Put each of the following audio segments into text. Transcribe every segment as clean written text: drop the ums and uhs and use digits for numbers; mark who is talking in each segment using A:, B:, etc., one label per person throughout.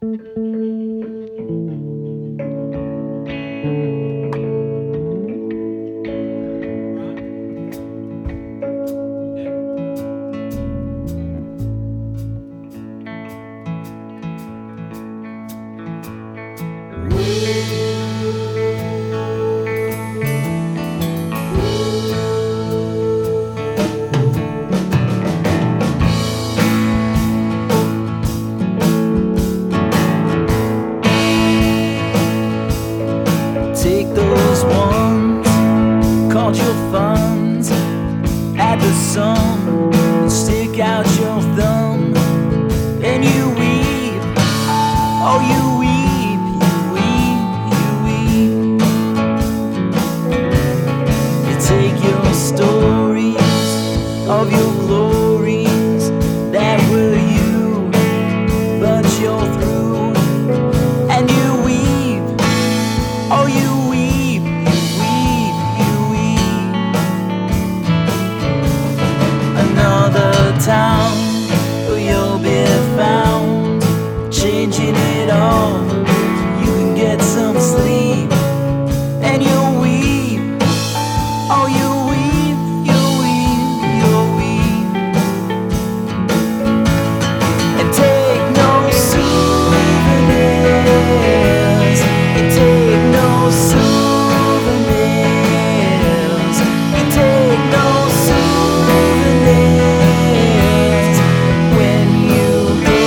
A: Take those ones called your funds at the sun and stick out your thumb, and you weep, oh you weep, you weep, you weep. You take your stories of your glories that were you, but you're through, and you weep, oh you weep, you weep. Another town where you'll be found, changing it all so you can get some sleep, and you'll weep, oh you weep, you weep, and take no souvenirs, and take no souvenirs, and take no souvenirs when you go.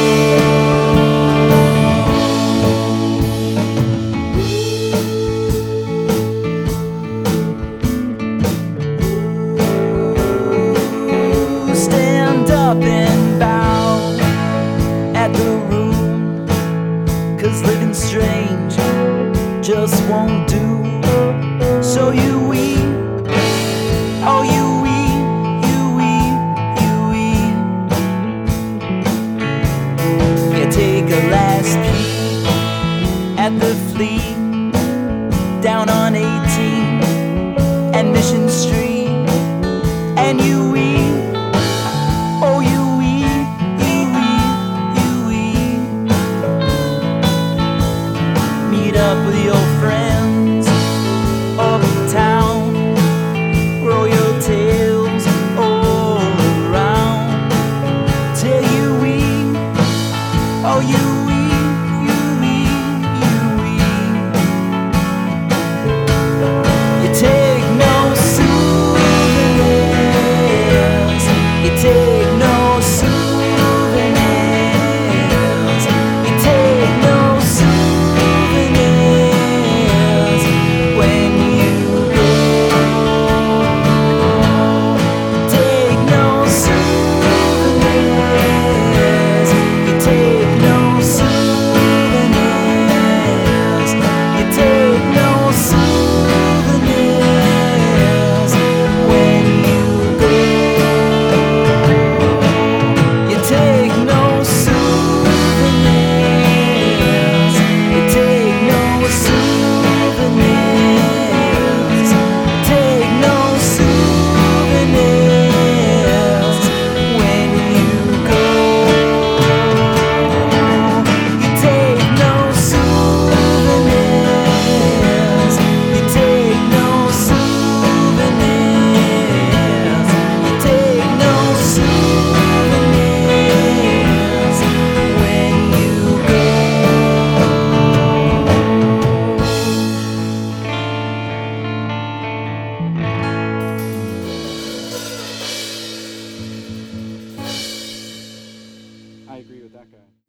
A: Stand up and bow at the room, 'cause living strange just won't do. So you weep, oh you weep, you weep, you weep. You take a last peek at the fleet down on 18 and Mission Street, and you weep, oh you weep, you weep, you weep. Meet up with your friends uptown, roll your tails all around till you weep, oh you weep, you weep, you weep. You take no souvenirs, you take no souvenirs, you take no souvenirs when you go. Take no souvenirs, you take no souvenirs, you take no souvenirs when you go. You take no souvenirs, you take no souvenirs, take no souvenirs when you go. You take no souvenirs, you take no souvenirs, you take no souvenirs when you go.
B: I agree with that guy.